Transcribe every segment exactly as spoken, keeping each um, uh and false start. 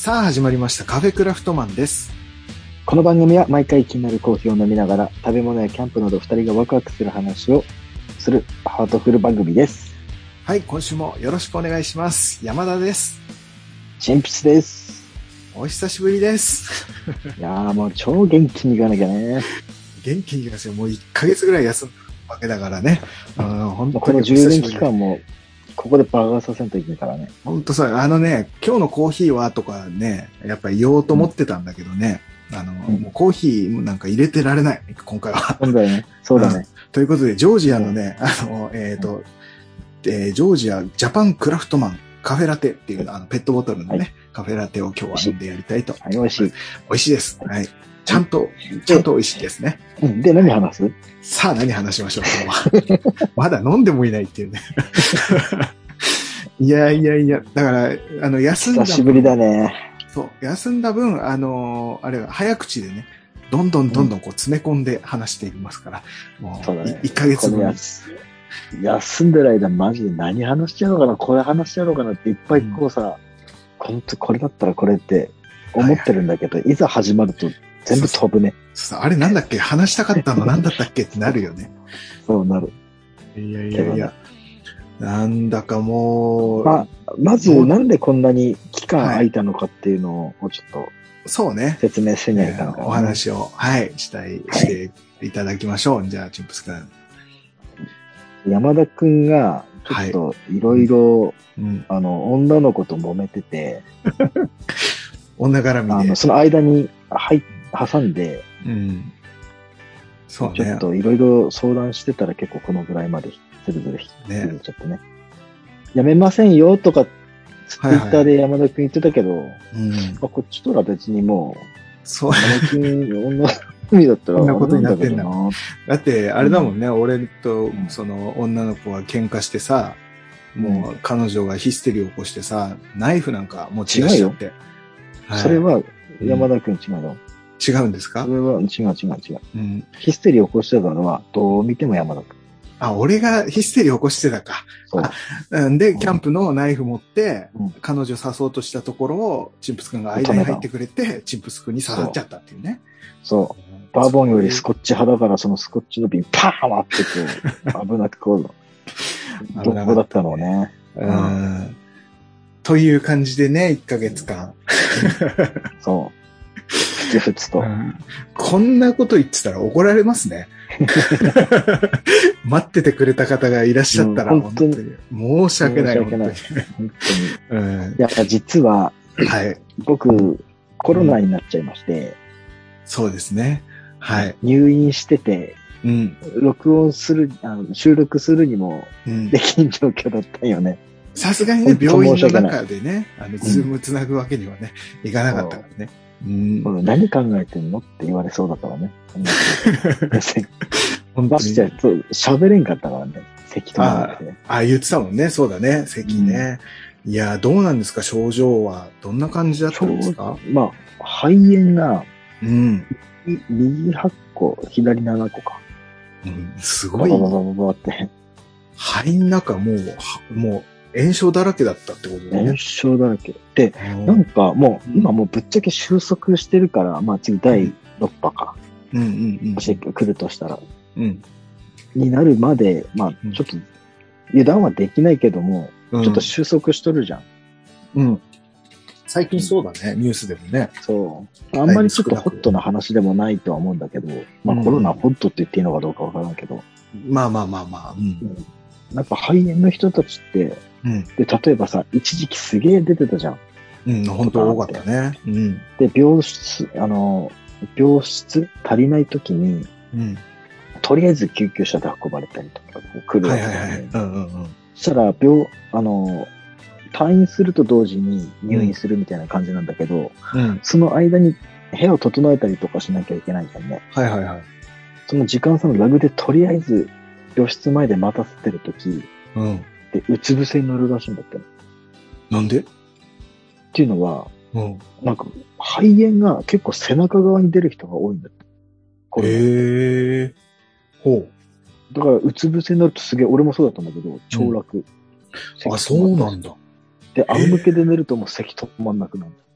さあ始まりましたカフェクラフトマンです。 この番組は毎回気になるコーヒーを飲みながら食べ物やキャンプなどふたりがワクワクする話をするハートフル番組です。 はい、今週もよろしくお願いします。山田です。 チンプスです。 お久しぶりです。 いやーもう超元気にいかなきゃね。 元気にいかなきゃ、もういっかげつぐらい休んだわけだからね。うん、本当にこの充電期間もここで爆発させんといけないからね。 本当さ、あのね、今日のコーヒーはとかね、やっぱり言おうと思ってたんだけどね、うん、あの、うん、もうコーヒーなんか入れてられない、今回は。 そうだよね。そうだね。うん、 ということで、ジョージアのね、あの、えっと、えー、ジョージアジャパンクラフトマンカフェラテっていうあのペットボトルのね、はい、カフェラテを今日は飲んでやりたいと。 はい、美味しい。 美味しいです。はい。ちゃんと、ちゃんと美味しいですね。 で、何話す？ さあ何話しましょう、今日は。まだ飲んでもいないっていうね。いやいやいや、だから、あの、休んだ。 久しぶりだね。 そう、休んだ分、あのー、あれは早口でね、どんどんどんどんこう詰め込んで話していますから、うん、もう、そうだね、いっかげつぶん。 休んでる間マジで何話しちゃうのかな、これ話しちゃうのかなっていっぱいこうさ、うん、本当これだったらこれって思ってるんだけど、はい、いざ始まると全部飛ぶね。 そうそう、あれなんだっけ、話したかったのなんだったっけってなるよね。 そうなる。 いやいやいや。なんだかもう。 まあ、まずなんでこんなに期間空いたのかっていうのをちょっと、 そうね。 説明せにゃいかんから、ね、 お話を、はい、したい、していただきましょう。はい、じゃあ、チンプス君。 山田くんが、ちょっといろいろ、あの、女の子と揉めてて、 女絡みで。 あの、その間に入挟んで、 うん、そうね。 ちょっといろいろ相談してたら結構このぐらいまでずるずる引きね、 ちゃってね。やめませんよとか、ツイッターで山田くん言ってたけど、はいはい、うん、こっちとら別にもう、 そう。 山田くん、女だったら、 こんなことになってんだ。だって、あれだもんね、うん、俺と、その、女の子が喧嘩してさ、もう、彼女がヒステリーを起こしてさ、ナイフなんか持ち出しちゃって。 はい、それは、山田くん違うの、 違うんですか？ それは、違う違う違う。うん、ヒステリーを起こしてたのは、どう見ても山田くん。 あ、俺がヒステリーを起こしてたか。そうで、キャンプのナイフ持って、うん、彼女刺そうとしたところを、チンプス君が間に入ってくれて、チンプス君に刺さっちゃったっていうね。 そう。バーボンよりスコッチ派だから、そのスコッチの瓶パーンってこう、危なくこう、どこだったのね。 うん。という感じでね、いっかげつかん。 そう。ふつふつと、うん。 こんなこと言ってたら怒られますね。待っててくれた方がいらっしゃったら、うん、本当に申し訳ない。 申し訳ない。本当に。うん、いや、実は、はい、僕、コロナになっちゃいまして、うん、 そうですね。はい。 入院してて、うん、録音する、あの収録するにもできん状況だったよね。 さすがにね、病院の中でね、あの、ズームつなぐわけにはね、うん、いかなかったからね。 うん、何考えてんのって言われそうだからね。本当に。喋れんかったからね。咳とかね。 ああ、言ってたもんね。そうだね。咳ね。うん、いや、どうなんですか、症状は。どんな感じだったんですか？ まあ、肺炎が、うん。右はっこ、左ななこか。 うん、すごい。 バババババって。 肺の中もう、もう、炎症だらけだったってことだね。 炎症だらけ。で、なんかもう、今もうぶっちゃけ収束してるから、まあ次だいろっぱか。うんうんうん。もし来るとしたら。うん。になるまで、まあちょっと、油断はできないけども、うん、ちょっと収束しとるじゃん。 うん。最近そうだね、ニュースでもね。 そう。あんまりちょっとホットな話でもないとは思うんだけど、まあコロナホットって言っていいのかどうかわからんけど。 まあまあまあまあ。うん。 やっぱ肺炎の人たちって、うん、で、例えばさ、一時期すげえ出てたじゃん。 うん、本当多かったね。うん。 で、病室、あの、病室足りない時に、うん、とりあえず救急車で運ばれたりとか、来るわけだよね。はいはいはい。うんうんうん。そしたら、病、あの、退院すると同時に入院するみたいな感じなんだけど、うん、その間に部屋を整えたりとかしなきゃいけないじゃんね。 はいはいはい。 その時間差のラグでとりあえず病室前で待たせてる時、うん、で、うつ伏せになるらしいんだって。 なんで？ っていうのは、うん、なんか肺炎が結構背中側に出る人が多いんだって。 へえー。ほう。 だからうつ伏せになるとすげえ、俺もそうだったんだけど、超楽。 うん、あ、そうなんだ。 で、仰向けで寝るともう咳止まんなくなる。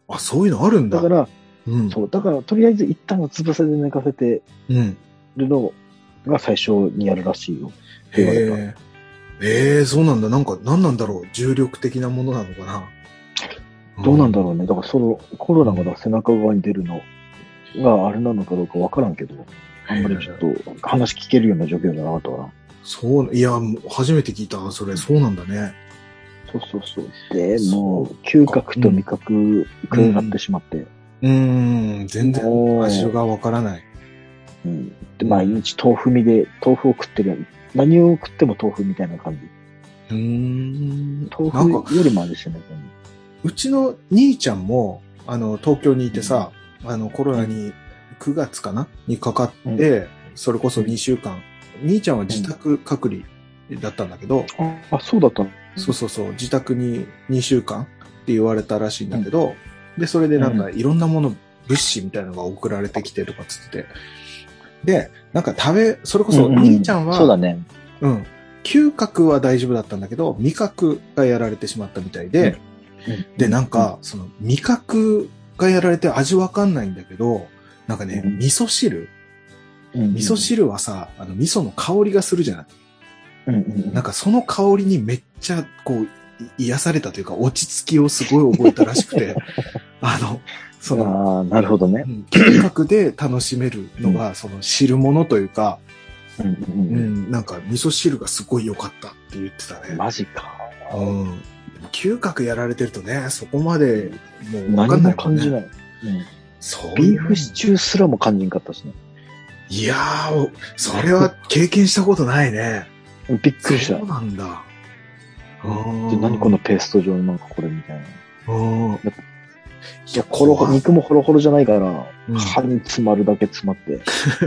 あ、そういうのあるんだ。 だから、 うん、 そう、だから、とりあえず一旦は翼で寝かせてるのが最初にやるらしいよ。って言われた。 へえー、そうなんだ。なんか、何なんだろう。重力的なものなのかな。 どうなんだろうね。だからそのコロナが背中側に出るのがあれなのかどうかわからんけど、あんまりちょっと話聞けるような状況じゃなかったから。 そう、いや、初めて聞いた。それ、そうなんだね。 そうそうそう。で、もう、嗅覚と味覚、食いがってしまって。 うーん、全然味がわからない。 うん。で、毎日豆腐みで、豆腐を食ってる。何を食っても豆腐みたいな感じ。 うーん。 豆腐よりも味しない感じ。 うちの兄ちゃんも、あの、東京にいてさ、うん、あの、コロナにくがつかなにかかって、うん、それこそにしゅうかん。兄ちゃんは自宅隔離だったんだけど。 うん、あ、そうだったの？ そうそうそう。自宅ににしゅうかんって言われたらしいんだけど、うん、で、それでなんかいろんなもの、物資みたいなのが送られてきてとかつってて。で、なんか食べ、それこそ兄ちゃんは、うんうん、 そうだね。 うん。嗅覚は大丈夫だったんだけど、味覚がやられてしまったみたいで、うん、で、なんか、その味覚がやられて味わかんないんだけど、なんかね、うん、味噌汁、うん、味噌汁はさ、あの味噌の香りがするじゃない、うんうん、なんかその香りにめっちゃこう癒されたというか落ち着きをすごい覚えたらしくて、あの、その、 あ、なるほどね。 嗅覚で楽しめるのが、その汁物というか、うんうんうん、なんか味噌汁がすごい良かったって言ってたね。 マジか。 うん。嗅覚やられてるとね、そこまでもう分かんないもんね。何も感じない。うん、そう。ビーフシチューすらも感じんかったしね。 いやー、それは経験したことないね。 びっくりした。 そうなんだ。 で、何このペースト状のなんかこれみたいな。いや、コロコロ、肉もホロホロじゃないから、うん、歯に詰まるだけ詰まって。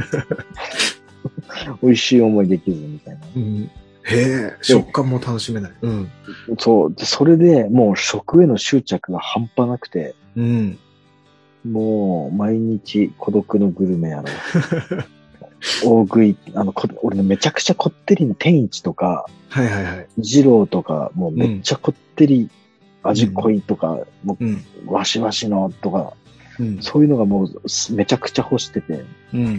美味しい思いできずみたいな。 うん、へえ、食感も楽しめない。うん。 そう。で、それでもう食への執着が半端なくて、うん、もう毎日孤独のグルメやろ。大食い、あの、俺ね、めちゃくちゃこってりの天一とか、 はいはいはい。 二郎とか、もうめっちゃこってり、味濃いとか、うん、もう、うん、わしわしのとか、うん、そういうのがもうめちゃくちゃ欲してて、うんうんうん、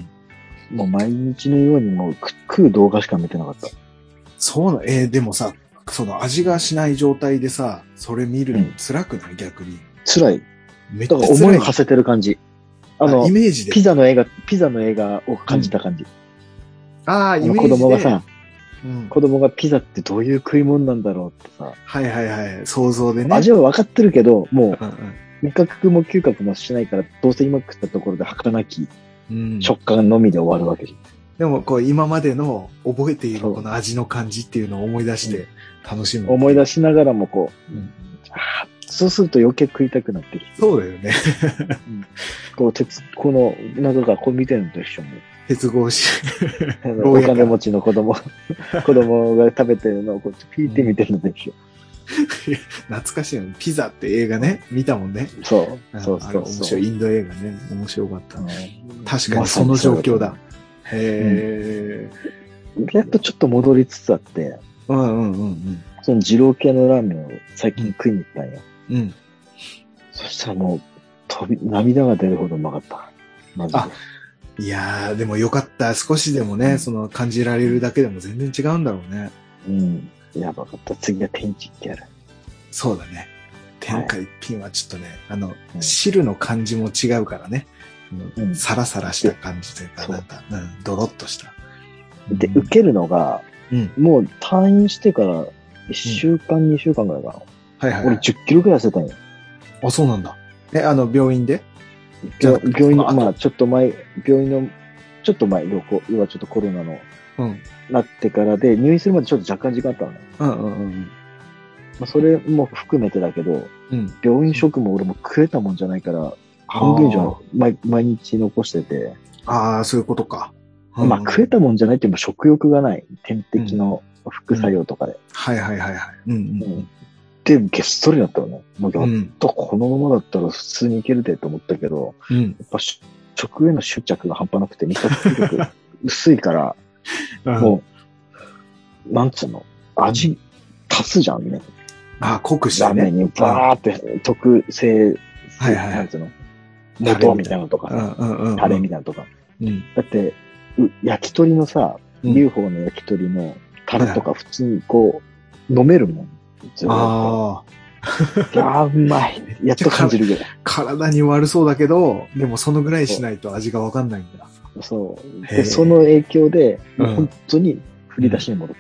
もう毎日のようにもう食う動画しか見てなかった。 そうな、えー、でもさ、その味がしない状態でさ、それ見るの辛くない、うん、逆に。 辛い。めっちゃ辛い。だから思いを馳せてる感じ。あの、 イメージで。 ピザの映画、ピザの映画を感じた感じ。 うん、ああ、イメージで。 子供がさ、うん、子供がピザってどういう食い物なんだろうってさ。 はいはいはい。想像でね。 味は分かってるけど、もう、うんうん、味覚も嗅覚もしないから、どうせ今食ったところで儚き食感のみで終わるわけじゃん。 でも、こう、今までの覚えているこの味の感じっていうのを思い出して楽しむ。 思い出しながらもこう、うん、あそうすると余計食いたくなってきて。 そうだよね。 うん、こう、鉄、この、なんかこう見てるのと一緒に。 鉄格子。 お金持ちの子供、子供が食べてるのをこうピーって見てるのと一緒。 懐かしいよね。ピザって映画ね、見たもんね。 そう。そうそうそう。 面白い。インド映画ね。面白かった。うん、確かにその状況だ。へー、うん。やっとちょっと戻りつつあって、 うんうんうんうん。 その二郎系のラーメンを最近食いに行ったんよ。うん。そしたらもう、飛び、涙が出るほどうまかった。マジで。 あ、いやー、でもよかった。少しでもね、うん、その感じられるだけでも全然違うんだろうね。 うん。やばかった。次は天一ってやる。 そうだね。天下一品はちょっとね、はい、あの、うん、汁の感じも違うからね。うん、サラサラした感じというか、なんか、うん、ドロッとした。 で、受けるのが、うん、もう退院してからいっしゅうかん、うん、にしゅうかんぐらいかな。はいはい、はい。俺じゅっキロぐらい痩せたんよ。 あ、そうなんだ。え、あの、病院で病院の、まあ、ちょっと前、病院の、ちょっと前、要はちょっとコロナの、うん、なってからで、入院するまでちょっと若干時間あったのね。うんうんうん。まあ、それも含めてだけど、うん、病院食も俺も食えたもんじゃないから、半分以上毎、毎日残してて。 ああ、そういうことか。 うん、まあ、食えたもんじゃないっても食欲がない。点滴の副作用とかで。うん、 はいはいはいはい。うんうんうん、 で、げっそりだったよね。もうやっとこのままだったら普通にいけるでと思ったけど、うん、やっぱ食への執着が半端なくて、味覚力薄いから、もう、なんつうの、味足すじゃんね。 あ、濃くしてね。 ラーメンにバーって特製はいはい。 なんつうの元みたいなのとかさ、 うんうんうん、 タレみたいなのとか。 うん、 だって、焼き鳥のさ、ユーフォー の焼き鳥のタレとか普通にこう、飲めるもん。ずーっと。 ああ。いやー、うまい。やっと感じるぐらい。 体に悪そうだけど、でもそのぐらいしないと味がわかんないんだ。 そう。で、その影響で、 うん、 もう本当に振り出しに戻った。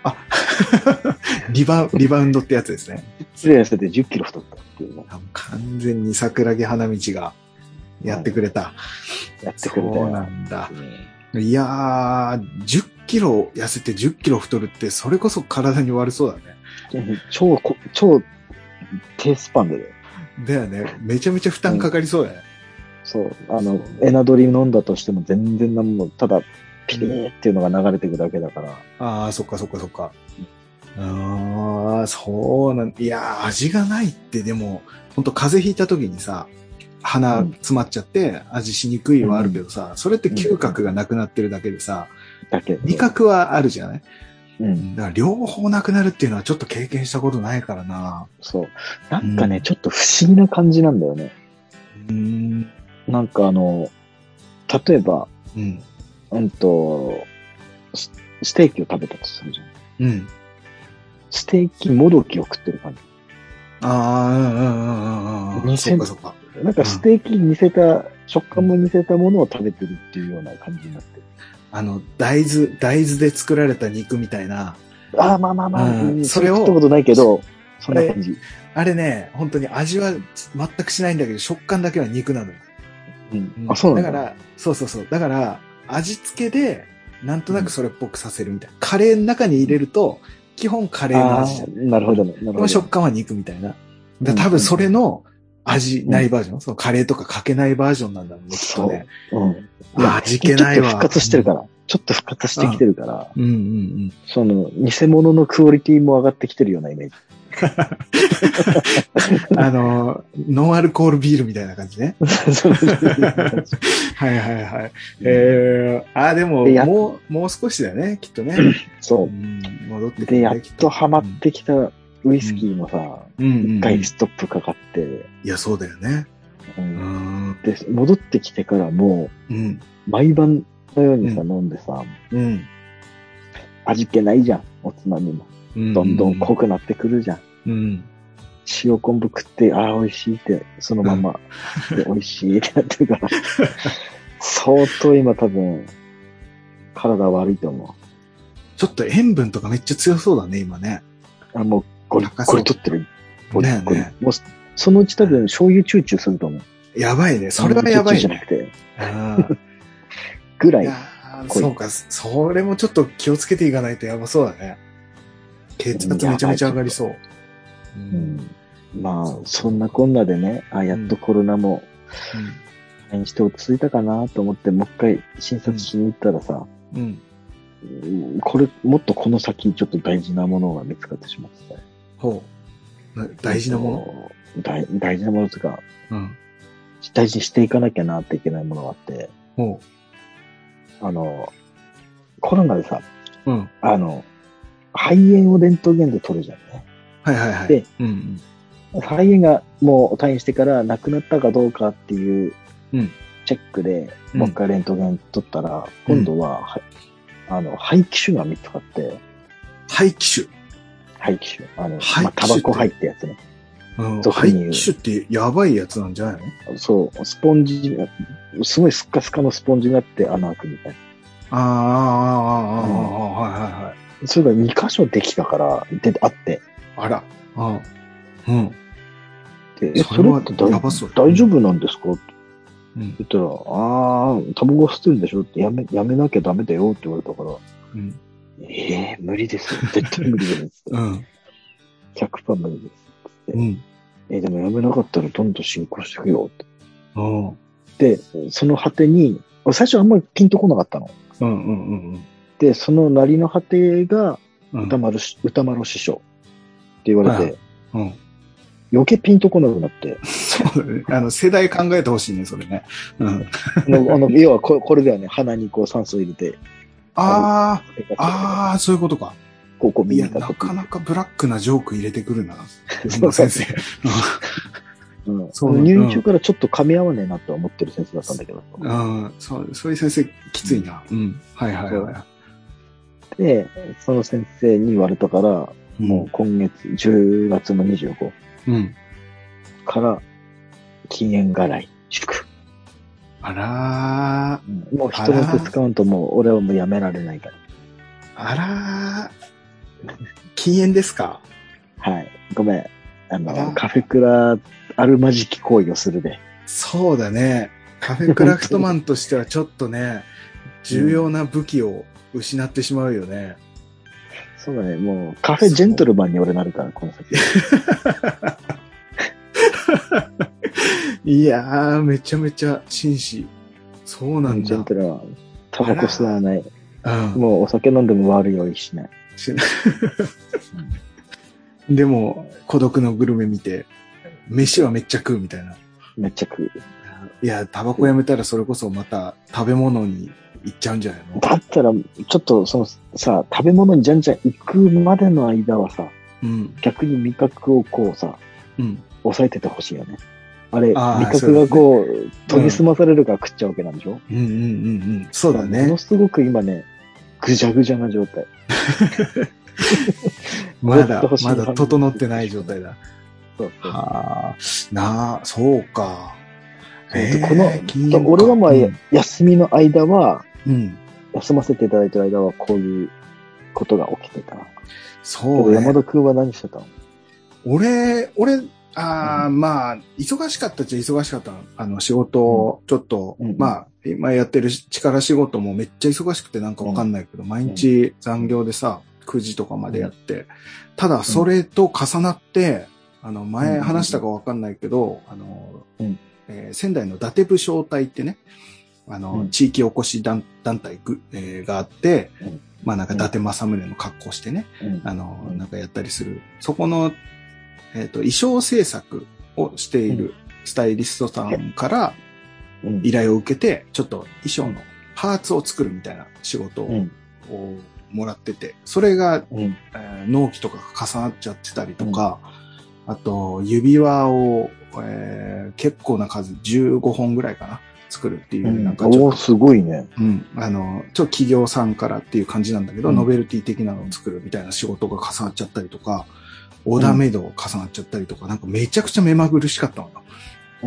うん、あ、リバウ、リバウンドってやつですね。 失礼なせてじゅっキロ太ったっていうの。 完全に桜木花道がやってくれた。 やってくれた。 そうなんだ。いやー、じゅっキロ痩せてじゅっキロ太るって、それこそ体に悪そうだね。 超、超、低スパンでだよ。 だよね。めちゃめちゃ負担かかりそうだよね。 そう。あの、エナドリ飲んだとしても全然なんも、ただ、ピリーっていうのが流れていくだけだから。 ああ、そっかそっかそっか。ああ、そうなん、いやー、味がないってでも、ほんと風邪ひいた時にさ、鼻詰まっちゃって味しにくいはあるけどさ、うん、それって嗅覚がなくなってるだけでさ、 だけ味覚はあるじゃない、 うん、 だから両方なくなるっていうのはちょっと経験したことないからな。 そう。なんかね、うん、ちょっと不思議な感じなんだよね。 うん、 なんかあの、例えば、 うん、 うんと、ステーキを食べたとするじゃん。 うん。 ステーキもどきを食ってる感じ。 ああ、うんうんうんうん。そうかそうか。 なんかステーキに似せた、うん、食感も似せたものを食べてるっていうような感じになってる。 あの、大豆、大豆で作られた肉みたいな。 ああ、まあまあまあ、うん、 それを。 食ったことないけど、そんな感じ。 あれね、本当に味は全くしないんだけど、食感だけは肉なのよ。 うん。あ、そうなんだ。 だから、そうそうそう。だから、味付けで、なんとなくそれっぽくさせるみたいな。うん、カレーの中に入れると、基本カレーの味じゃん。 なるほどね。なるほど。 食感は肉みたいな。だ多分それの味ないバージョン、うん、そのカレーとかかけないバージョンなんだろうね、きっとね。 うん。 味気ないわ。 ちょっと復活してるから。うん、ちょっと復活してきてるから。 うんうんうん。 その、偽物のクオリティも上がってきてるようなイメージ。 あの、ノンアルコールビールみたいな感じね。はいはいはい。えー、あ、でも、もう、もう少しだよね、きっとね。 そう。 うん、戻ってきて、ね。で、やっとハマってきたウイスキーもさ、一、うん、回ストップかかって。 いや、そうだよね。 うん、で、戻ってきてからもう、うん、毎晩のようにさ、うん、飲んでさ、うん、味気ないじゃん、おつまみも。どんどん濃くなってくるじゃん。うん、塩昆布食って、ああ、美味しいって、そのまま、うん、で美味しいってなってるから、相当今多分、体悪いと思う。 ちょっと塩分とかめっちゃ強そうだね、今ね。 あ、もう、ゴリッゴリ取ってる。ゴリッゴリ。 ね、 もう、そのうち多分、醤油チューチューすると思う。 やばいね。それはやばいね。 チューチューじゃなくて。ぐらい。いやそうか、それもちょっと気をつけていかないとやばそうだね。血圧めちゃめちゃ上がりそう。 うん、まあ、そんなこんなでね、あ、やっとコロナも、退院して落ち着いたかなと思って、もう一回診察しに行ったらさ、うん、これ、もっとこの先、ちょっと大事なものが見つかってしまってた。 ほう。大事なもの大大事なものとか、 うん、 大事にしていかなきゃなっていけないものがあって、 ほう。あの、コロナでさ、 うん、 あの、肺炎をレントゲンで取るじゃんね。 はいはいはい。 で、 うんうん、肺炎がもう退院してから亡くなったかどうかっていうチェックで、うん、もう一回レントゲン取ったら、うん、今度は、あの、肺気腫が見つかって。 肺気腫肺気腫。あの、まあ、タバコ入ったやつね。 うん、肺気腫ってやばいやつなんじゃないの？そう、スポンジ、すごいスッカスカのスポンジになって穴開くみたいな。 ああ、ああ、ああ、はいはいはい。 それがに箇所できたから、で、あって。 あら。ああ。うん。 で、え、それって大丈夫なんですかって言ったら、ああ、タバコ吸ってるんでしょってやめ、やめなきゃダメだよって言われたから、うん、ええー、無理ですよ。絶対無理です。うん。ひゃくパーセント 無理です。ってうん。えー、でもやめなかったらどんどん進行していくよって。うん。で、その果てに、最初あんまりピンとこなかったの。 うんうんうんうん。 で、そのなりの果てが、歌丸、うん、歌丸師匠って言われて、うん、余計ピンとこなくなって。 そうだね。あの、世代考えてほしいね、それね。うん。あの、あの要はこ、これだよね。鼻にこう酸素入れて。 ああ、ああ、そういうことか。 ここ見えたとき。いや、なかなかブラックなジョーク入れてくるな。その先生。 うん、そう入院中からちょっと噛み合わねえなとは思ってる先生だったんだけど。 うん、そう、そういう先生きついな。うん。はいはいはい。 で、その先生に言われたから、うん、もう今月、じゅうがつのにじゅうごから、禁煙がらい、祝。 あらー。もう人の手使うともう俺はもうやめられないから。 あらー。禁煙ですか？ はい。ごめん。あの、カフェクラあるまじき行為をするで。 そうだね。カフェクラフトマンとしてはちょっとね、重要な武器を失ってしまうよね。 そうだね。もう、カフェジェントルマンに俺なるから、この先。 いやー、めちゃめちゃ紳士。そうなんだ。 ジェントルマン。タバコ吸わない。 うん、 もうお酒飲んでも悪いようにしない。しない。 でも、孤独のグルメ見て、飯はめっちゃ食うみたいな。 めっちゃ食う。 いや、タバコやめたらそれこそまた食べ物に行っちゃうんじゃないの？ だったら、ちょっとそのさ、食べ物にじゃんじゃん行くまでの間はさ、うん、逆に味覚をこうさ、うん、抑えててほしいよね。あれ、あ味覚がこう、うね、研ぎ澄まされるから食っちゃうわけなんでしょ？うんうんうんうん。そうだね。ものすごく今ね、ぐじゃぐじゃな状態。 まだ、まだ整ってない状態だ。そうそう。はあ、なあ、そうか。 えー、この、俺はまあ、うん、休みの間は、うん、休ませていただいてる間はこういうことが起きてた。そう、ね。山田くんは何してたの？ 俺、俺、ああ、うん、まあ、忙しかったっちゃ忙しかったの。あの、仕事、うん、ちょっと、うん、まあ、今やってる力仕事もめっちゃ忙しくてなんかわかんないけど、うん、毎日残業でさ、くじとかまでやって、ただそれと重なって、あの、前話したかわかんないけど、あの、うんえー、仙台の伊達武将隊ってね、あの、うん、地域おこし団体、えー、があって、うん、まあなんか伊達政宗の格好してね、うん、あの、なんかやったりする。そこの、えっと、衣装制作をしているスタイリストさんから依頼を受けて、ちょっと衣装のパーツを作るみたいな仕事をもらってて、それが、うんえー、納期とかが重なっちゃってたりとか、うん、あと、指輪を、えー、結構な数、じゅうごほんぐらいかな、作るっていう、うん、なんかちょっと。 おー、すごいね。 うん。あの、ちょっと企業さんからっていう感じなんだけど、うん、ノベルティ的なのを作るみたいな仕事が重なっちゃったりとか、オーダーメイド重なっちゃったりとか、なんかめちゃくちゃ目まぐるしかったのよ。うん、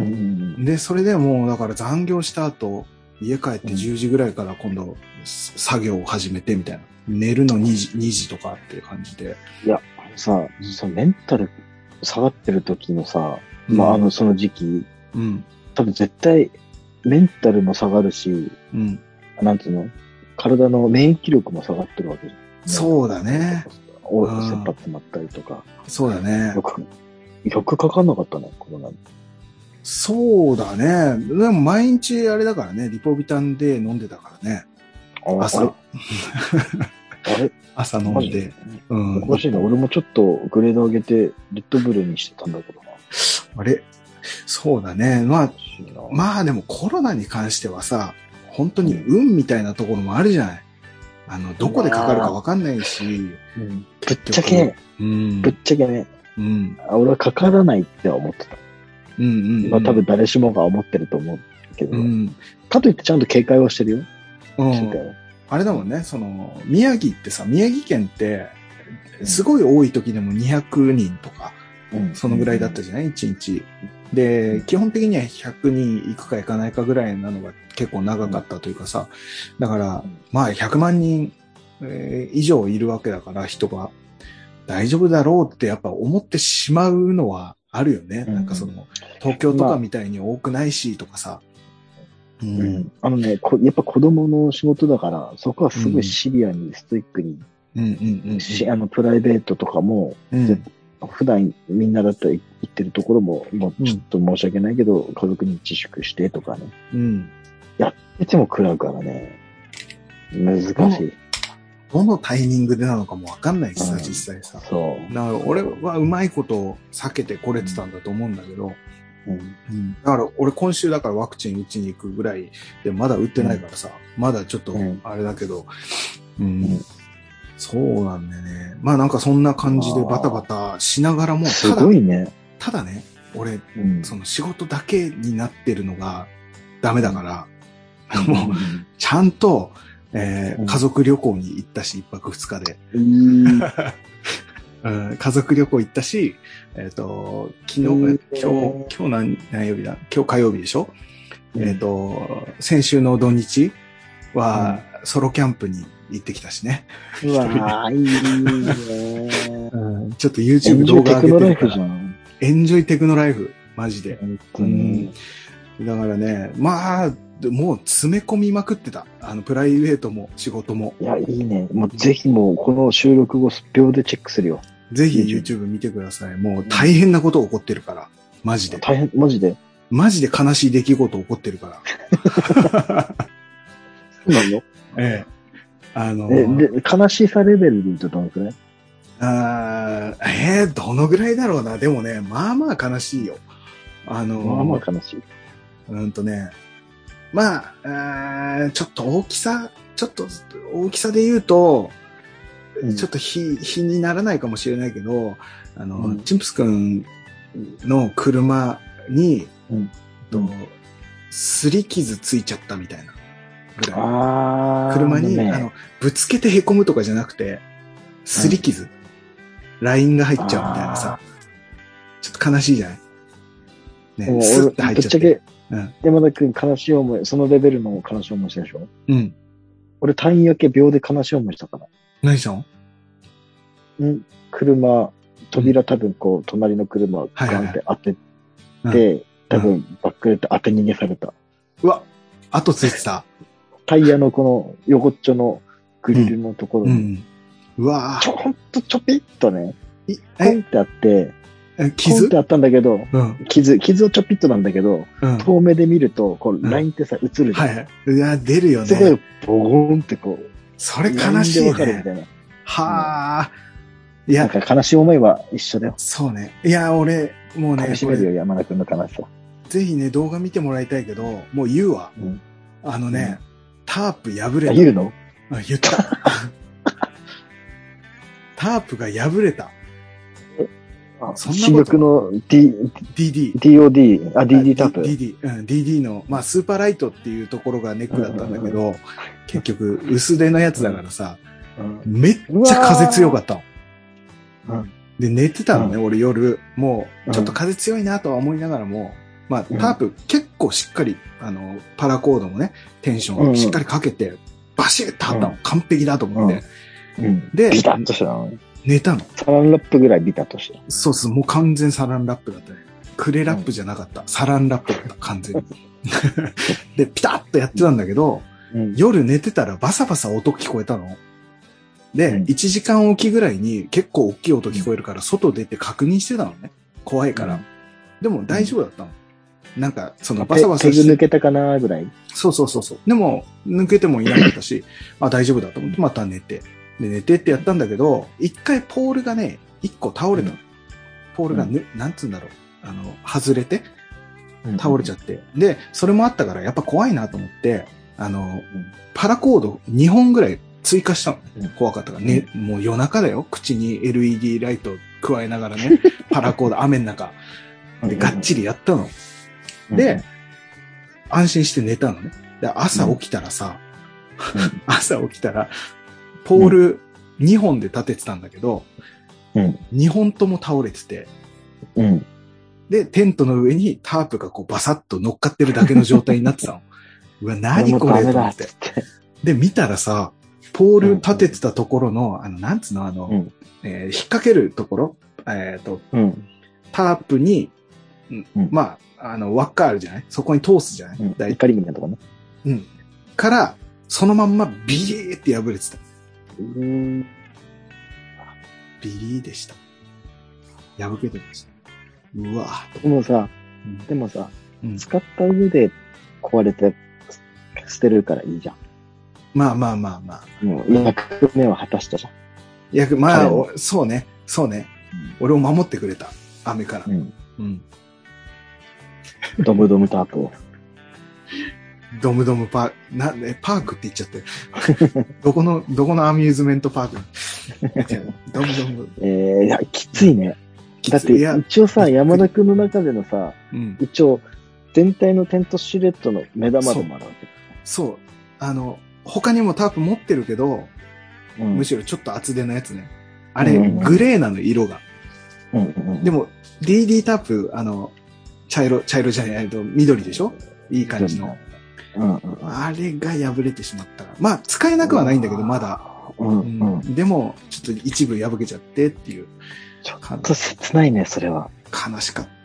で、それでもう、だから残業した後、家帰ってじゅうじぐらいから今度、作業を始めてみたいな。寝るのにじ、にじとかっていう感じで。 いや、あのさ、そのメンタル下がってる時のさ、うん、まあ、あの、その時期、うん、多分絶対、メンタルも下がるし、うん、なんつうの、体の免疫力も下がってるわけじゃん。 そうだね。 お、切羽詰まったりとか。 そうだね。 よく、よくかかんなかったね、コロナに。 そうだね。でも毎日あれだからね、リポビタンで飲んでたからね。朝。あれ朝飲んで。 うん。おかしいな。俺もちょっとグレード上げて、レッドブルにしてたんだけどな。 あれそうだね。まあ、まあでもコロナに関してはさ、本当に運みたいなところもあるじゃない。あの、どこでかかるかわかんないし。 うん、ぶっちゃけ、うん、ぶっちゃけね。うん。俺はかからないって思ってた。うんうん、うん。まあ多分誰しもが思ってると思うけど。うん。かといってちゃんと警戒はしてるよ。 うん。あれだもんね、その、宮城ってさ、宮城県って、すごい多い時でもにひゃくにんとか、うん、そのぐらいだったじゃない、いちにち。で、基本的にはひゃくにん行くか行かないかぐらいなのが結構長かったというかさ、だから、まあひゃくまんにん、えー、以上いるわけだから人が大丈夫だろうってやっぱ思ってしまうのはあるよね。うん、なんかその、東京とかみたいに多くないしとかさ。 まあ、うん。あのね、やっぱ子供の仕事だから、そこはすごいシビアにストイックに、うんうんうん、あのプライベートとかも、うん普段みんなだったら行ってるところも、もうちょっと申し訳ないけど、うん、家族に自粛してとかね。うん。やってても食らうからね。難しい。 どのタイミングでなのかもわかんないしさ、うん、実際さ。そう。だから俺はうまいことを避けてこれてたんだと思うんだけど、うんうん、だから俺今週だからワクチン打ちに行くぐらいでまだ打ってないからさ、うん、まだちょっとあれだけど、うんうんうんそうなんだよね。まあなんかそんな感じでバタバタしながらも、 すごいね。 ただね、 俺、 うん、 その仕事だけになってるのがダメだから、うん、もう、ちゃんと、えーうん、家族旅行に行ったし、一泊二日で。うんうん、家族旅行行ったし、えっ、ー、と、昨日、今日、今日何、何曜日だ今日火曜日でしょ、うん、えっ、ー、と、先週の土日は、ソロキャンプに行ってきたしね。 うわー、いいね、 うん。ちょっと YouTube 動画上げてるから。エンジョイテクノライフ、マジで。うん、だからね、まあ、もう詰め込みまくってた。あの、プライベートも仕事も。 いや、いいね。もうぜひもう、この収録後、秒でチェックするよ。 ぜひ YouTube 見てください。もう大変なこと起こってるから。マジで。 大変、マジでマジで悲しい出来事起こってるから。 そうなの？ ええ。あのー、え、で、悲しさレベルで言うとどのくらい？ あー、えー、どのぐらいだろうな。でもね、まあまあ悲しいよ。あのー、 まあまあ悲しい。 うんとね、まあ、あちょっと大きさ、ちょっと大きさで言うと、うん、ちょっと比、比にならないかもしれないけど、あの、うん、チンプス君の車に、うん、と、すり傷ついちゃったみたいなぐらい。 あ車に、ね、あの、ぶつけて凹むとかじゃなくて、すり傷、うん、ラインが入っちゃうみたいなさ、ちょっと悲しいじゃないね、スッて入っちゃって。 うん、山田くん悲しい思い、そのレベルの悲しい思いしたでしょ？ うん。 俺退院明け秒で悲しい思いしたから。 何したの？ ん車、扉多分こう、隣の車をガンって当てて、はいはいはい、多分バックレて当て逃げされた。 うわ、後ついてた。 タイヤのこの横っちょのグリルのところに、うんうん、うわちょ、ほんとちょぴっとね、ポンってあって、 傷ポンってあったんだけど、 うん、 傷、傷はちょぴっとなんだけど、うん、遠目で見ると、こう、ラインってさ、映るじゃん。 はいはい。いや、出るよね。 すごい、ボゴーンってこう。 それ悲しいね。 わかるみたいな。 はあ。いや、 なんか悲しい思いは一緒だよ。 そうね。いや、俺、もうね。 楽しめるよ、山田くんの悲しさ。 ぜひね、動画見てもらいたいけど、もう言うわ。うん、あのね、うん、タープ破れた。 言うの？ あ、言った。タープが破れた。 そんな新宿の D、 ディーディー。 ディーオーディー、あ、ディーディー タープ。 ディーディー、うん、ディーディー の、まあ、スーパーライトっていうところがネックだったんだけど、うんうんうん、結局、薄手のやつだからさ、うん、めっちゃ風強かったの。うん、で、寝てたのね、うん、俺夜。もう、ちょっと風強いなとは思いながらも、まあ、タープ結構しっかり、あの、パラコードもね、テンションをしっかりかけて、バシッと張ったの。うん、完璧だと思って。 うんうん、で、ビタッとしたの。 寝たの。 サランラップぐらいビタッとした。 そうそう、もう完全サランラップだったね。クレラップじゃなかった。うん、サランラップだった、完全に。で、ピタッとやってたんだけど、うん、夜寝てたらバサバサ音聞こえたの。で、うん、いちじかんおきぐらいに結構大きい音聞こえるから外出て確認してたのね。怖いから。うん、でも大丈夫だったの。なんか、そのバサバサして。 手抜けたかなぐらい。 そうそうそうそう。でも、抜けてもいなかったし、あ、大丈夫だと思ってまた寝て。で、寝てってやったんだけど、一回ポールがね、一個倒れたの。うん、ポールがね、うん、なんつうんだろう。あの、外れて、倒れちゃって。うん、で、それもあったからやっぱ怖いなと思って、あの、うん、パラコードにほんぐらい追加したの。うん、怖かったからね、うん、もう夜中だよ。口に エルイーディー ライト加えながらね、パラコード、雨の中。で、がっちりやったの。で、うん、安心して寝たのね。で、朝起きたらさ、うん、朝起きたら、ポールにほんで立ててたんだけど、うん、にほんとも倒れてて、うん、で、テントの上にタープがこうバサッと乗っかってるだけの状態になってたの。うわ、何これと思って。で、見たらさ、ポール立ててたところの、あの、なんつうの、あの、うんえー、引っ掛けるところ、えっ、ー、と、うん、タープに、うん、まあ、あの、輪っかあるじゃないそこに通すじゃない、うん、 大体。みたいなとこね。 うん。から、そのまんまビリーって破れてた。うーんビリーでした。破けてました。うわぁ。 でもさ、うん、でもさ、うん、使った上で壊れて捨てるからいいじゃん。 まあまあまあまあ。 もう役目は果たしたじゃん。 役、まあ、そうね、そうね、うん。俺を守ってくれた。雨から。うん。うん、 ドムドムタープを。 ドムドムパーク、なんで、パークって言っちゃって。どこの、どこのアミューズメントパークドムドム。 えー、いや、きついね。 だって一応さ、山田くんの中でのさ、うん、一応全体のテントシルエットの目玉でもあるわけ。 そう。そう。あの、他にもタープ持ってるけど、うん、むしろちょっと厚手のやつね。あれ、うんうん、グレーなの、色が。うんうんうん、でも、ディーディー タープ、あの、茶色、茶色じゃないと緑でしょ？いい感じの。うんうん、あれが破れてしまったら。まあ、使えなくはないんだけど、まだ。うんうん、でも、ちょっと一部破けちゃってっていう。 ちょっと切ないね、それは。 悲しかった。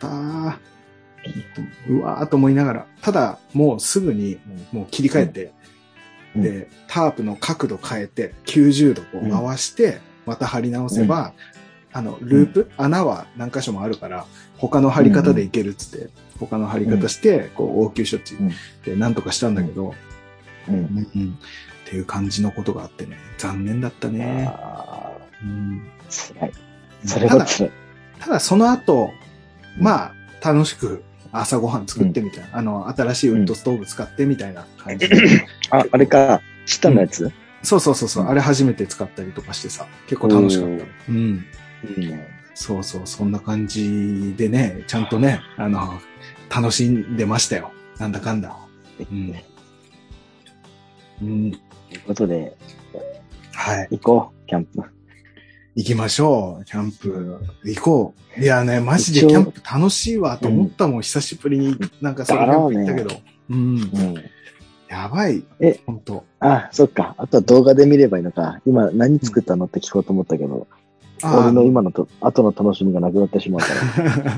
うわーと思いながら。ただ、もうすぐに、もう切り替えて、うん、で、タープの角度変えて、きゅうじゅうどこう回して、うん、また貼り直せば、うん、あの、ループ、うん、穴は何箇所もあるから、他の貼り方でいけるっつって、うん、他の貼り方して、こう、応急処置でなんとかしたんだけど、うんうんうん、っていう感じのことがあってね、残念だったね。あうん、辛い。それは辛い。 ただ、ただその後、まあ、楽しく朝ごはん作ってみたいな、うん、あの、新しいウッドストーブ使ってみたいな感じで。 あ、あれか、下のやつ、うん、 そうそうそうそう、うん、あれ初めて使ったりとかしてさ、結構楽しかった。うん。いいね。そうそう、そんな感じでね、ちゃんとね、あの、楽しんでましたよ。なんだかんだ。うん。 うん。ということで、 はい。 行こう、キャンプ。 行きましょう、キャンプ。行こう。いやね、マジでキャンプ楽しいわと思ったもん、うん、久しぶりに。なんかそのキャンプ行ったけど。ね、うん。うん。やばい。え、ほんと。 あ、そっか。あとは動画で見ればいいのか。今何作ったのって聞こうと思ったけど。うん、俺の今のと、後の楽しみがなくなってしまうから。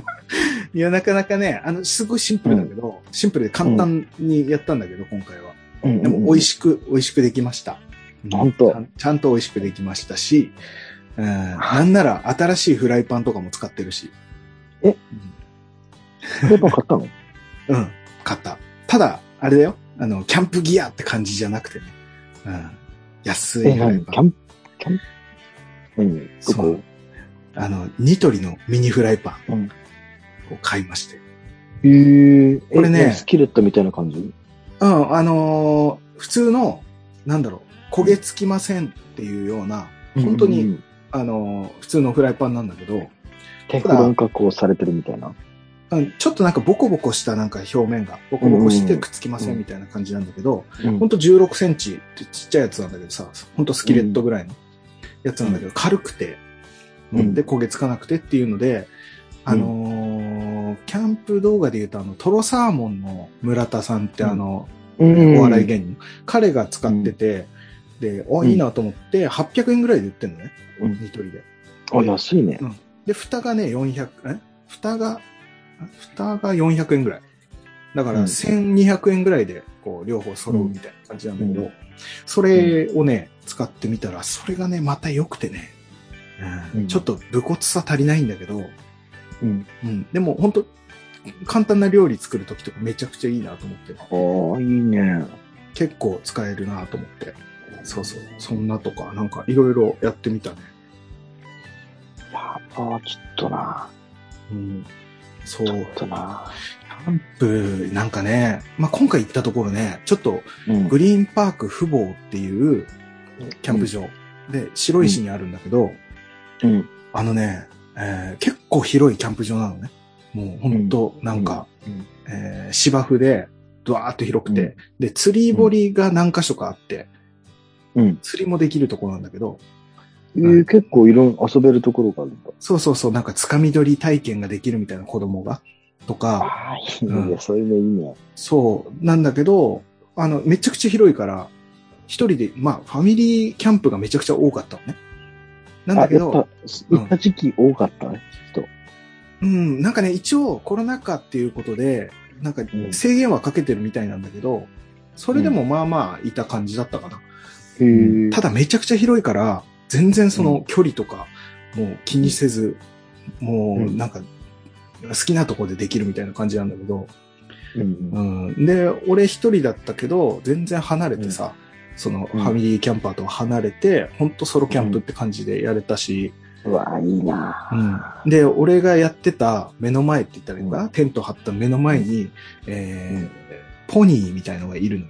いや、なかなかね、あの、すごいシンプルだけど、うん、シンプルで簡単にやったんだけど、今回は。うん、でも、美味しく、美味しくできました。 本当、 うん、ちゃんと美味しくできましたし、うん、なんなら新しいフライパンとかも使ってるし。 え、うん、フライパン買ったの？ うん、買った。ただ、あれだよ。あの、キャンプギアって感じじゃなくてね。うん、安いフライパン。 キャンプ、キャンプ、何？ そう。あの、ニトリのミニフライパンを買いまして。 へ、えー、 これね、 スキレットみたいな感じ？ うん、あのー、普通の、なんだろう、焦げつきませんっていうような、本当に、うんうん、あのー、普通のフライパンなんだけど、 テフロン加工されてるみたいな。 うん、ちょっとなんかボコボコしたなんか表面が、ボコボコしてくっつきませんみたいな感じなんだけど、うん、ほんとじゅうろくセンチってちっちゃいやつなんだけどさ、ほんとスキレットぐらいのやつなんだけど、軽くて、うん、で、焦げつかなくてっていうので、あのー、キャンプ動画で言うと、あの、トロサーモンの村田さんってあの、うん、お笑い芸人、彼が使ってて、うん、で、あ、いいなと思って、はっぴゃくえんぐらいで売ってんのね。うん。ニトリで。 あ、安いね。 うん。で、蓋がね、よんひゃく、え蓋が、蓋がよんひゃくえんぐらい。だから、せんにひゃくえんぐらいで、こう、両方揃うみたいな感じなんだけど、うん、それをね、使ってみたら、それがね、また良くてね、うん、ちょっと武骨さ足りないんだけど、うん。うん。でも、本当簡単な料理作るときとかめちゃくちゃいいなと思って。 ああ、いいね。 結構使えるなと思って。そうそう。そんなとか、なんかいろいろやってみたね。 やっぱ、ちょっとな。 うん。そう。 ちょっとな。 キャンプ、なんかね、まあ、今回行ったところね、ちょっと、グリーンパーク富坊っていうキャンプ場、うん、で、白石にあるんだけど、うん、あのね、えー、結構広いキャンプ場なのね。もうほんと、なんか、うんうんえー、芝生で、ドワーっと広くて、うん、で、釣り堀が何箇所かあって、うん、釣りもできるところなんだけど、 えーうん、結構いろん遊べるところがあるんだ。 そうそうそう、なんか掴み取り体験ができるみたいな子供が、とか。 ああ、いいね、うん、そういうのいいね。 そう、なんだけど、あの、めちゃくちゃ広いから、一人で、まあ、ファミリーキャンプがめちゃくちゃ多かったのね。なんだけど、 やっぱ、行った時期多かったね、人。 うん、なんかね、一応コロナ禍っていうことで、なんか制限はかけてるみたいなんだけど、それでもまあまあいた感じだったかな。うん、ただめちゃくちゃ広いから、全然その距離とか、もう気にせず、うん、もうなんか好きなとこでできるみたいな感じなんだけど、うんうん、で、俺一人だったけど、全然離れてさ、うん、そのファミリーキャンパーとは離れて、ほんとソロキャンプって感じでやれたし、 うわ、いいな、 うん。で、俺がやってた目の前って言ったらいいのかな、うん、テント張った目の前に、えーうん、ポニーみたいのがいるのよ。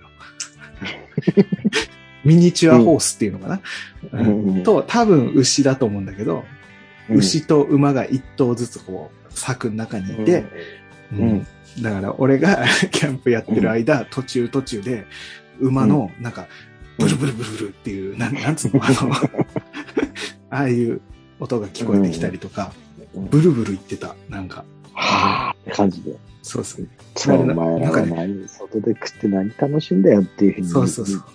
ミニチュアホースっていうのかな、うんうん、と、多分牛だと思うんだけど、 うん、牛と馬が一頭ずつこう、柵の中にいて、うんうん、だから俺がキャンプやってる間、うん、途中途中で、馬の、なんか、ブルブルブルブルっていう、なん、なんつうの、あの、ああいう音が聞こえてきたりとか、ブルブル言ってた、なんか。 はぁ、って感じで。 そうそう。 そう、お前らは何、外で食って何楽しいんだよっていうふうに。 そうそうそう。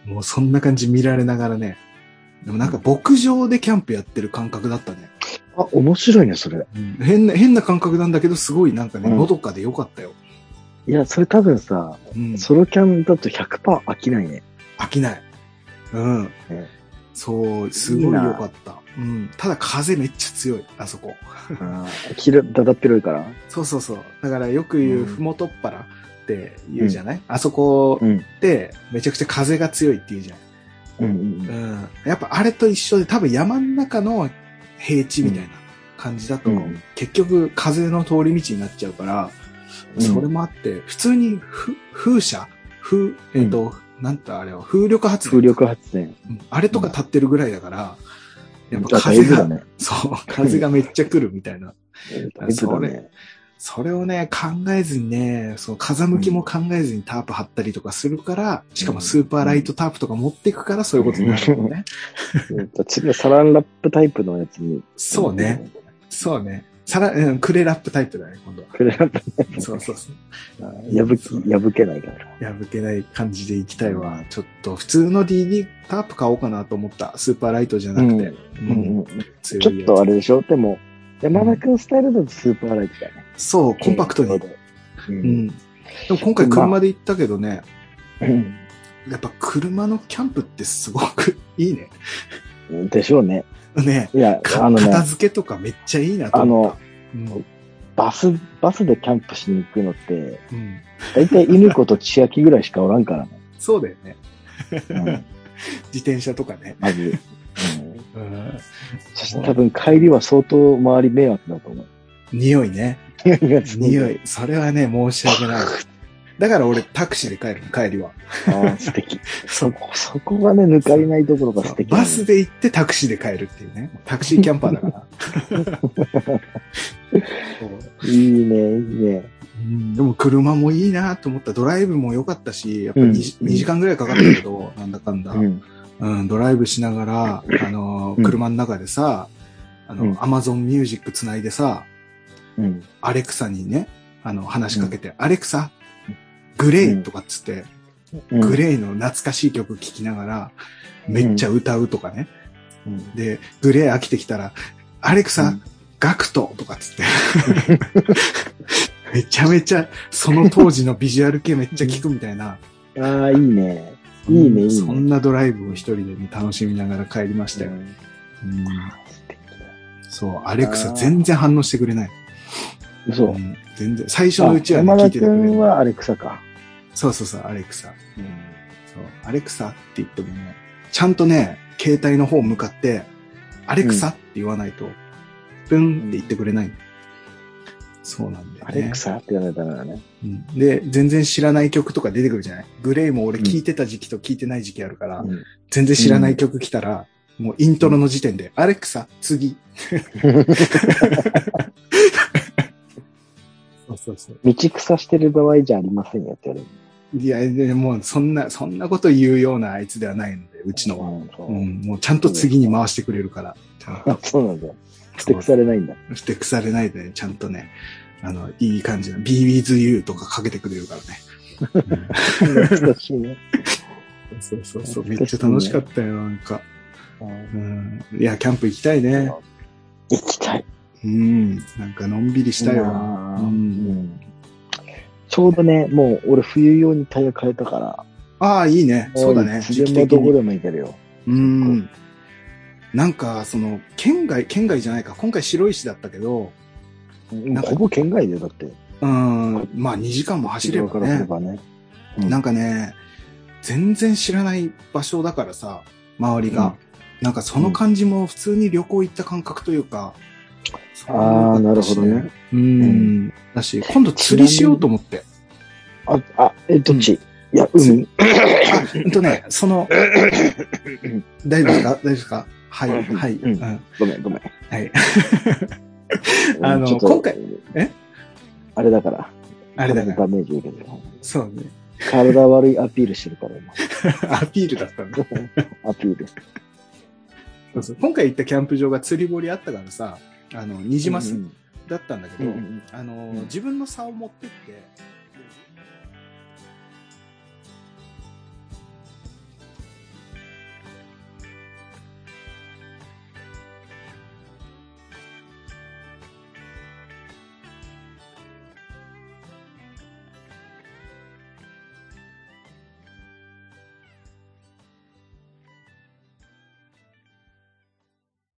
もうそんな感じ見られながらね。でもなんか牧場でキャンプやってる感覚だったね。 あ、面白いね、それ。 うん、変な、変な感覚なんだけど、すごいなんかね、のどかでよかったよ。 いや、それ多分さ、うん、ソロキャンだと ひゃくパーセント 飽きないね。 飽きない。うん。ね、そう、すごいよかった。うん。ただ風めっちゃ強い、あそこ。 ああ、きれ、だだっ広いから。 そうそうそう。だからよく言う、ふもとっぱらって言うじゃない、うん、あそこってめちゃくちゃ風が強いって言うじゃん。うんうんうん。やっぱあれと一緒で多分山の中の平地みたいな感じだと思う。うん、結局風の通り道になっちゃうから、それもあって、普通にふ風車風、えっと、うんなんてあれは、風力発電。 風力発電。 あれとか立ってるぐらいだから、やっぱ風が、ね、そう、風がめっちゃ来るみたいな。それ、それをね、考えずにね、そう、風向きも考えずにタープ張ったりとかするから、しかもスーパーライトタープとか持っていくからそういうことになるよね。 次はサランラップタイプのやつに。 そうね。そうね。さら、うん、クレラップタイプだね、今度は。 クレラップタイプ。 そうそうそう。 破き、破けないから。 破けない感じでいきたいわ。うん、ちょっと、普通の ディーディー タープ買おうかなと思った。スーパーライトじゃなくて。うんうんうん、ちょっとあれでしょでも、山田くんスタイルだとスーパーライトだね。 そう、コンパクトに。うん。でも今回車で行ったけどね、まあ、やっぱ車のキャンプってすごくいいね。 でしょうね。 ね、いや、あのね、片付けとかめっちゃいいなと思った。あの、うん、 バス、バスでキャンプしに行くのって、うん、だいたい犬子と千秋ぐらいしかおらんからね。 そうだよね。うん、自転車とかね。 まず。うんうん、そして多分帰りは相当周り迷惑だと思う。 匂いね。匂い。それはね、申し訳ない。だから俺タクシーで帰るの、帰りは。 ああ、素敵。そこ、そこがね、抜かりないところが素敵、 ね。バスで行ってタクシーで帰るっていうね。タクシーキャンパーだから。 いいね、いいね。 うん、でも車もいいなと思った。ドライブも良かったし、やっぱり 2,、うん、にじかんぐらいかかったけど、なんだかんだ、うんうん。ドライブしながら、あの、車の中でさ、あの、アマゾンミュージックつないでさ、うん、アレクサにね、あの、話しかけて、うん、アレクサグレイとかっつって、うん、グレイの懐かしい曲聴きながら、めっちゃ歌うとかね。うん、で、グレイ飽きてきたら、アレクサ、うん、ガクトとかっつって。めちゃめちゃ、その当時のビジュアル系めっちゃ聴くみたいな。 ああ、いいね。いいね、いいね。 そんなドライブを一人で、ね、楽しみながら帰りましたよ。うん、そう、アレクサ全然反応してくれない。 そう、 うん。全然。最初のうちは、ね、 聞いててくれる。山田君はアレクサか。 そうそうそう、アレクサ。うん、そう、アレクサって言ってもね、ちゃんとね、携帯の方向かって、アレクサって言わないと、プンって言ってくれない。うん、そうなんだよね。 アレクサって言わないとダメだね。 うん。で、全然知らない曲とか出てくるじゃない。グレイも俺聞いてた時期と聞いてない時期あるから、うん、全然知らない曲来たら、うん、もうイントロの時点で、うん、アレクサ、次。そうそうそう。 道草してる場合じゃありませんよって言われる。 いや、でもうそんな、そんなこと言うようなあいつではないので、うちのは。うん、もうちゃんと次に回してくれるから。 そうなんだ。ふてくされないんだ。 ふてくされないでね、ちゃんとね、あの、いい感じの Be With You とかかけてくれるからね。 懐かしいね。 そうそうそう、めっちゃ楽しかったよ、なんか。うん、いや、キャンプ行きたいね。 行きたい。 うん、なんかのんびりしたよ。うん、 ちょうどね、もう俺冬用にタイヤ変えたから。 ああ、いいね。そうだね。 時期的に。どこでも行けるよ。 うん。なんか、その、県外、県外じゃないか。今回白石だったけど。 なんかほぼ県外でだって。 うん。まあにじかんも走ればね。ればねうん、なんかね、全然知らない場所だからさ、周りが。うん、なんかその感じも普通に旅行行った感覚というか。 うん、ああ、なるほどね。 うん。だし、今度釣りしようと思って。 あ、あ、え、どっち、うんいや、海。 あ、うんとね、その、大丈夫ですか大丈夫ですかはい、はい、 うんうん。ごめん、ごめん。 はい。あの、今回、えあれだから。 あれだから。 ダメージ受けてる。 そうね。 体悪いアピールしてるから、 今。アピールだったんだ。 アピール。 そうそう。今回行ったキャンプ場が釣り堀あったからさ、あの、ニジマスだったんだけど、うんうん、あの、自分の竿を持ってって、